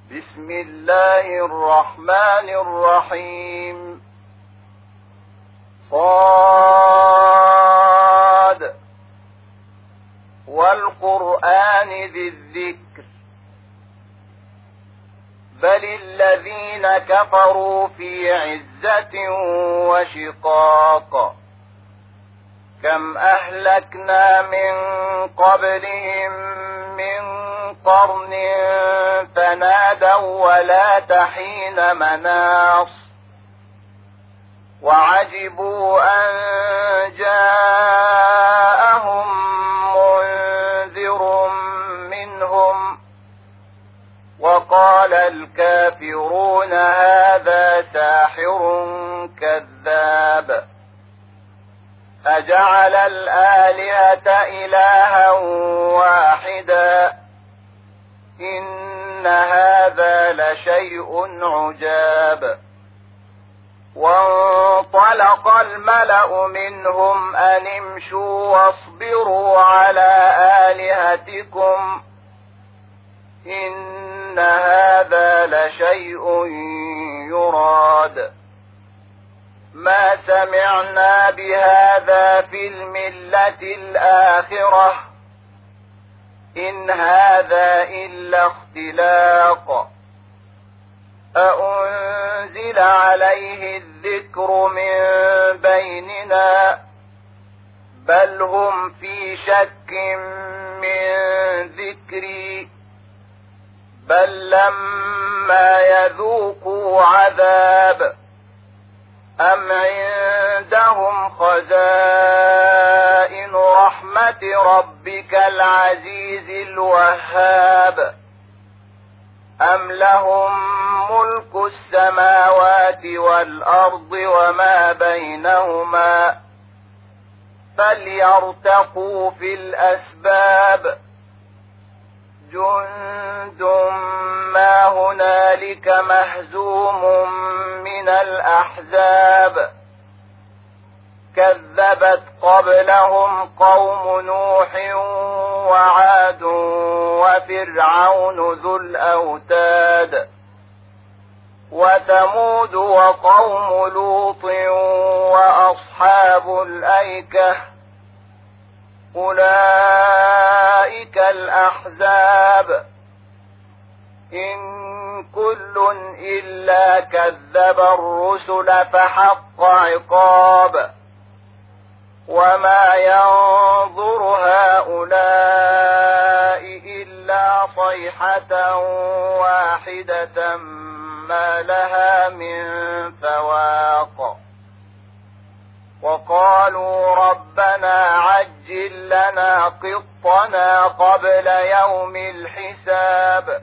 بسم الله الرحمن الرحيم. صاد والقرآن ذي الذكر بل الذين كفروا في عزة وشقاق كم أهلكنا من قبلهم من قرن فنادوا ولا تحين مناص وعجبوا أن جاءهم منذر منهم وقال الكافرون هذا ساحر كذاب أجعل الآلهة إلها واحدا إن هذا لشيء عجاب. وانطلق الملأ منهم أن امشوا واصبروا على آلهتكم إن هذا لشيء يراد ما سمعنا بهذا في الملة الآخرة إن هذا إلا اختلاق أأنزل عليه الذكر من بيننا بل هم في شك من ذكري بل لما يذوقوا عذاب أم عندهم خزائن رحمة ربك العزيز الوهاب أم لهم ملك السماوات والأرض وما بينهما فليرتقوا في الأسباب جند ما هنالك مهزوم من الأحزاب كذبت قبلهم قوم نوح وعاد وفرعون ذو الأوتاد وثمود وقوم لوط وأصحاب الأيكة أولئك الأحزاب إن كل إلا كذب الرسل فحق عقاب وما ينظر هؤلاء إلا صيحة واحدة ما لها من فواق وقالوا ربنا عجل لنا قطنا قبل يوم الحساب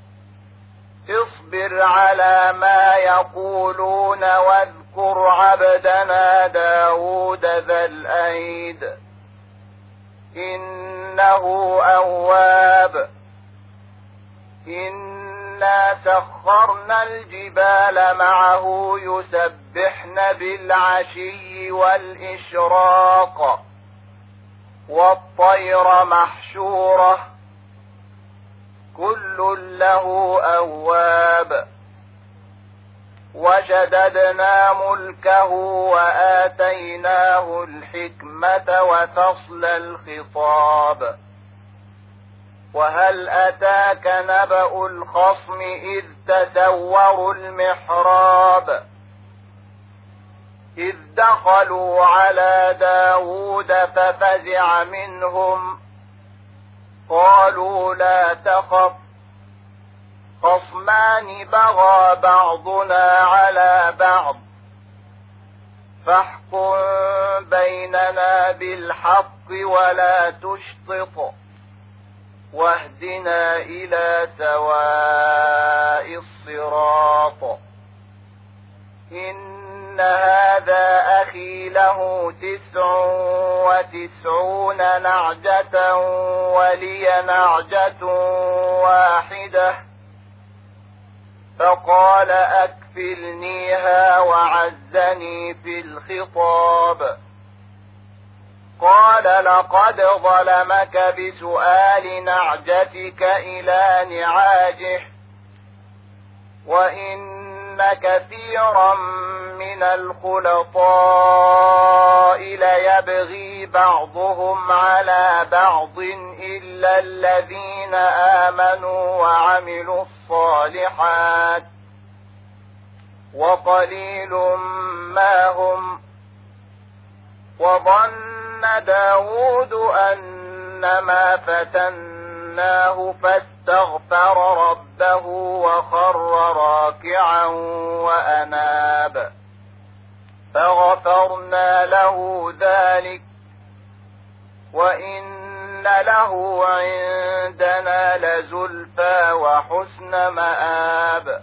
اصبر على ما يقولون واذكر عبدنا داود ذا الأيد إنه أواب إنا سخرنا الجبال معه يسبحن بالعشي والإشراق والطير محشورة كل له أواب وشددنا ملكه وآتيناه الحكمة وفصل الخطاب وهل أتاك نبأ الخصم إذ تسوروا المحراب إذ دخلوا على داود ففزع منهم قالوا لا تخف خصمان بغى بعضنا على بعض فاحكم بيننا بالحق ولا تشطط واهدنا إلى سواء الصراط إن هذا أخي له 99 نعجة ولي نعجة واحدة فقال أكفلنيها وعزني في الخطاب قال لقد ظلمك بسؤال نعجتك إلى نعاجه وإن كثيرا من الخلطاء ليبغي بعضهم على بعض إلا الذين آمنوا وعملوا الصالحات وقليل ما هم. وظن داود أنما فتناه فاستغفر ربه وخر راكعا وأناب فغفرنا له ذلك وإن له عندنا لزلفى وحسن مآب.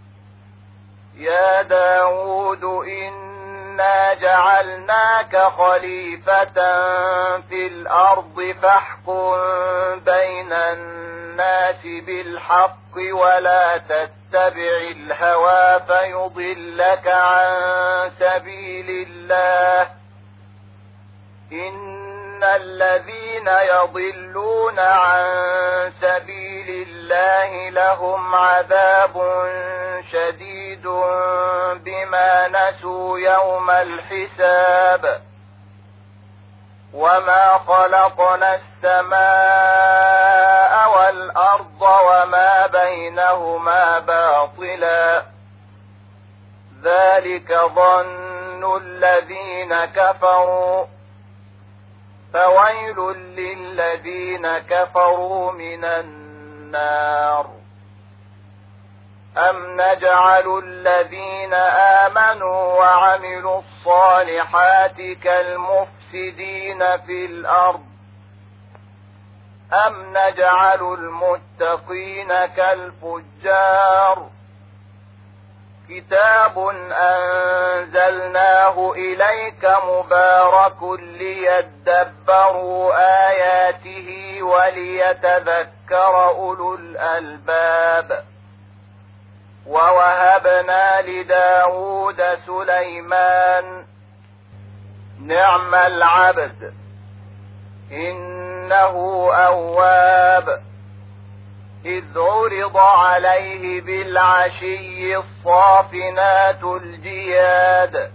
يا داود إنا جعلناك خليفة في الأرض فاحكم بين الناس بالحق ولا تتبع الهوى فيضلك عن سبيل الله. إن الذين يضلون عن سبيل الله لهم عذاب شديد بما نسوا يوم الحساب. وما خلقنا السماء والأرض وما بينهما باطلا ذلك ظن الذين كفروا فويل للذين كفروا من النار. أم نجعل الذين آمنوا وعملوا الصالحات كالمفسدين في الأرض أم نجعل المتقين كالفجار. كتاب أنزلناه إليك مبارك ليدبروا آياته وليتذكر أولو الألباب. ووهبنا لداود سليمان نعم العبد إنه أواب. إذ عرض عليه بالعشي الصافنات الجياد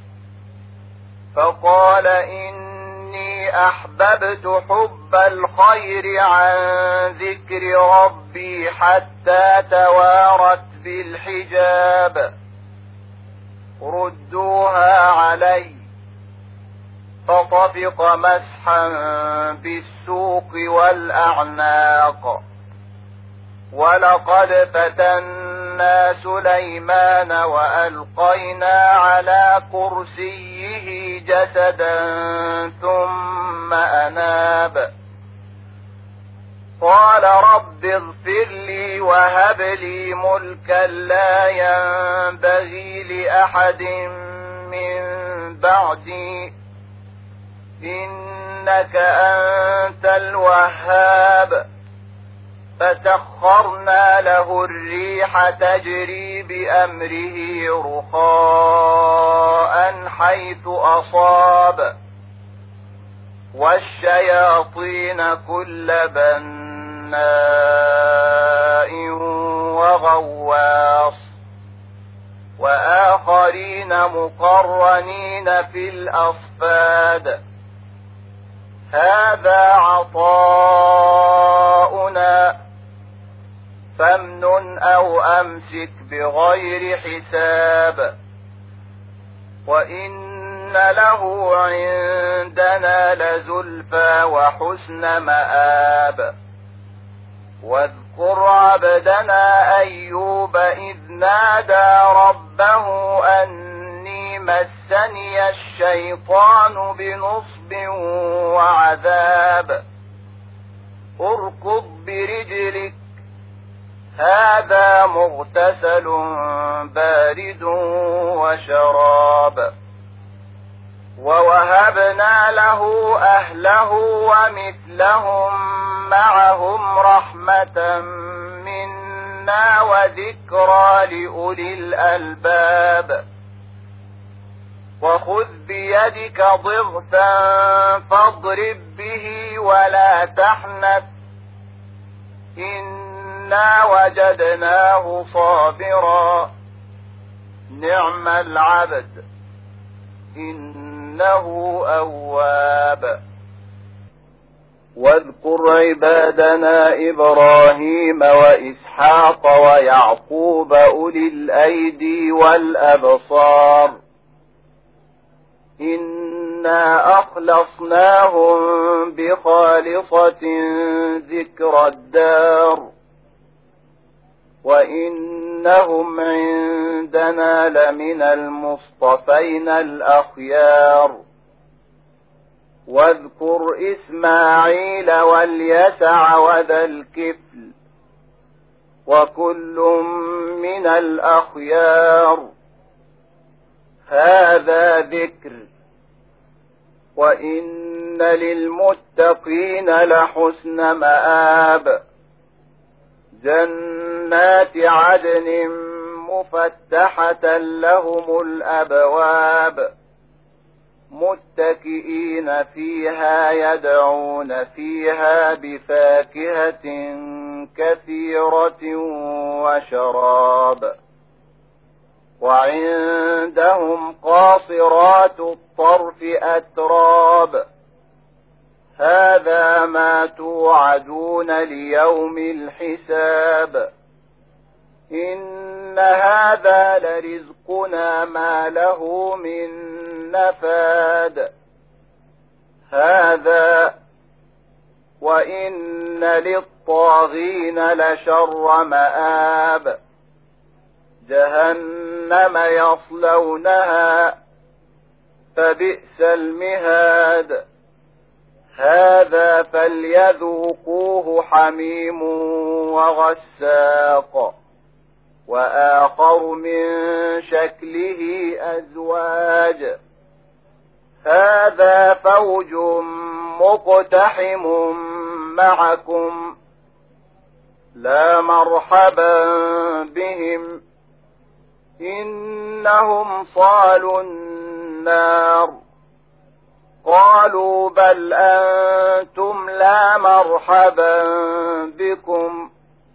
فقال إني أحببت حب الخير عن ذكر ربي حتى توارت بالحجاب. ردوها علي فطفق مسحا بالسوق والأعناق. ولقد فتنا سليمان وألقينا على كرسيه جسدا ثم أناب قال رب اغفر لي وهب لي ملكا لا ينبغي لأحد من بعدي إنك أنت الوهاب. فسخرنا له الريح تجري بأمره رخاء حيث أصاب والشياطين كل بناء وغواص وآخرين مقرنين في الأصفاد. هذا عطاؤنا فامنن أو أمسك بغير حساب. وإن له عندنا لزلفى وحسن مآب. واذكر عبدنا أيوب إذ نادى ربه أني مسني الشيطان بنصب وعذاب. اركض برجلك هذا مغتسل بارد وشراب. ووهبنا له أهله ومثلهم معهم رحمة منا وذكرى لأولي الألباب. وخذ بيدك ضغثا فاضرب به ولا تحنث إنك إنا وجدناه صابرا نعم العبد إنه أواب. واذكر عبادنا إبراهيم وإسحاق ويعقوب أولي الأيدي والأبصار إنا أخلصناهم بخالصة ذكر الدار وإنهم عندنا لمن المصطفين الأخيار. واذكر إسماعيل واليسع وذا الكفل وكل من الأخيار هذا ذكر وإن للمتقين لحسن مآب جنات عدن مفتحة لهم الأبواب متكئين فيها يدعون فيها بفاكهة كثيرة وشراب وعندهم قاصرات الطرف أتراب هذا ما توعدون ليوم الحساب إن هذا لرزقنا ما له من نفاد هذا وإن للطاغين لشر مآب جهنم يصلونها فبئس المهاد هذا فليذوقوه حميم وغساق وآخر من شكله أزواج هذا فوج مقتحم معكم لا مرحبا بهم إنهم صالوا النار قالوا بل أنتم لا مرحبا بكم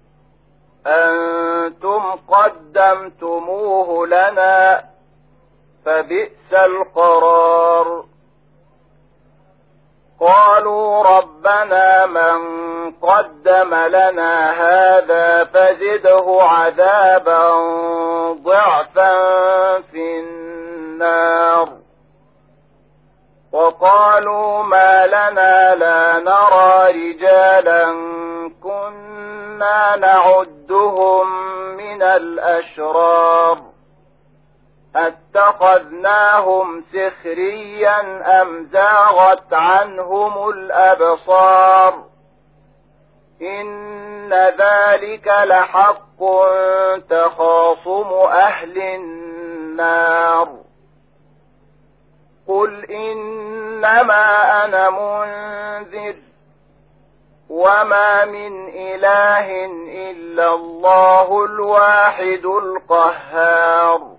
أنتم قدمتموه لنا فبئس القرار قالوا ربنا من قدم لنا هذا فزده عذابا ضعفا في النار وقالوا ما لنا لا نرى رجالا كنا نعدهم من الأشرار اتخذناهم سخريا أم زاغت عنهم الأبصار إن ذلك لحق تخاصم أهل النار قل إنما أنا منذر وما من إله إلا الله الواحد القهار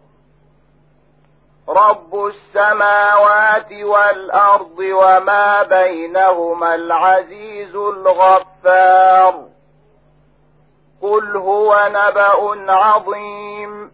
رب السماوات والأرض وما بينهما العزيز الغفار قل هو نبأ عظيم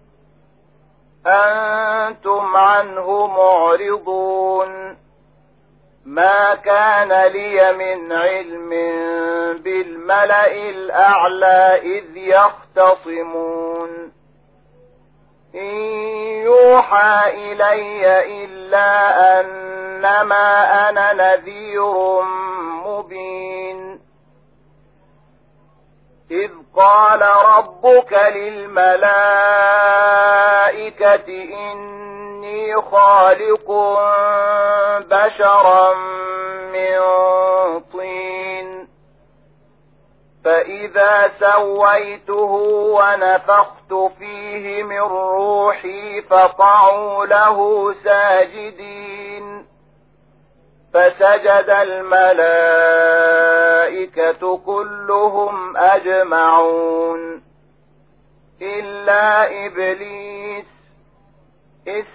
أنتم عنه معرضون ما كان لي من علم بالملأ الأعلى إذ يختصمون إن يوحى إلي إلا أنما أنا نذير مبين إذ قال ربك للملائكة إني خالق بشرا من طين فإذا سويته ونفخت فيه من روحي فقعوا له ساجدين فسجد الملائكة كلهم أجمعون إلا إبليس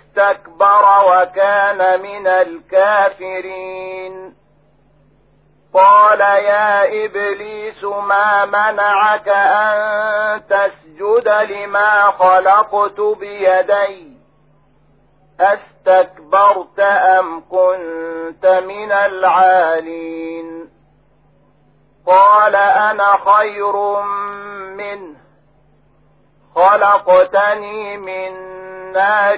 استكبر وكان من الكافرين قال يا إبليس ما منعك أن تسجد لما خلقت بيدي أستكبرت أم كنت من العالين قال أنا خير منه خلقتني من نار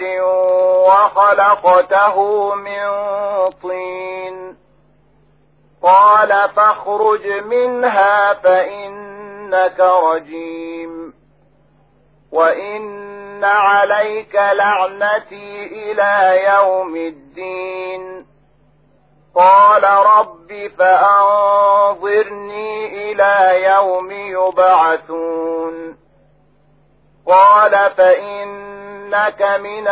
وخلقته من طين قال فاخرج منها فإنك رجيم وإن عليك لعنتي إلى يوم الدين قال رب فأنظرني إلى يوم يبعثون قال فإنك من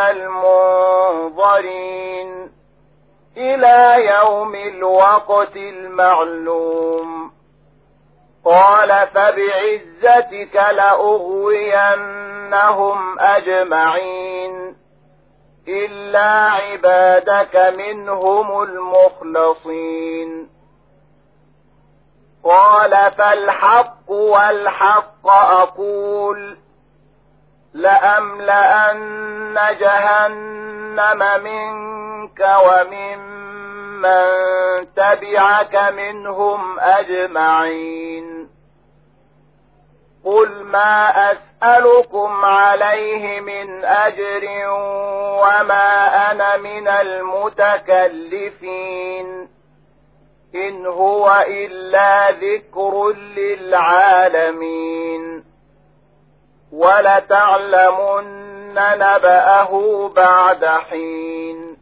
المنظرين إلى يوم الوقت المعلوم قال فبعزتك لأغوينهم أجمعين إلا عبادك منهم المخلصين قال فالحق والحق أقول لأملأن جهنم منك وممن تبعك منهم أجمعين قل ما أسألكم عليه من أجر وما أنا من المتكلفين إن هو إلا ذكر للعالمين ولتعلمن نبأه بعد حين